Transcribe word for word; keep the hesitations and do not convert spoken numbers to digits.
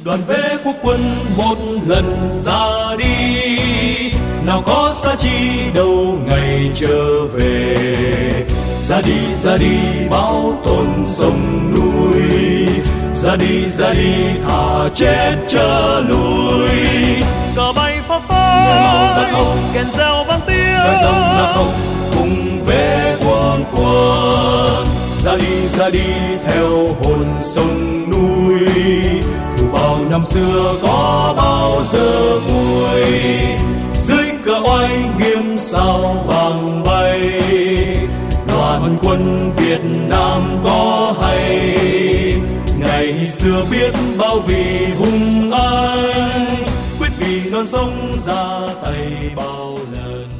đoàn vệ quốc quân một lần ra đi, nào có xa chi đâu ngày trở về. Ra đi ra đi bao tồn sông núi, ra đi ra đi thà chết chớ lùi. Cờ bay phấp phới, kèn reo vang tiếng, nói dòng là không cùng về quân quân. Ra đi ra đi theo hồn sông núi, thù bao năm xưa có bao giờ nguôi. Dưới cờ oai nghiêm sao vàng bay, đoàn quân Việt Nam có hay. Ngày xưa biết bao vì hung anh, quyết vì non sông ra tay bao lần.